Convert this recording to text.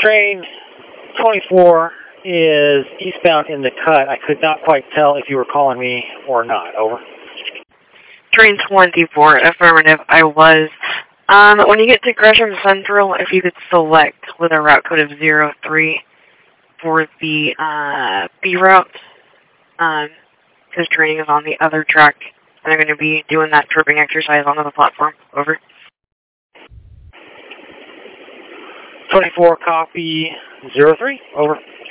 Train 24 is eastbound in the cut. I could not quite tell if you were calling me or not. Over. Train 24, affirmative, I was. When you get to Gresham Central, if you could select with a route code of 03 for the B route, because training is on the other track, and they're going to be doing that tripping exercise onto the platform. Over. 24, copy 03. Over.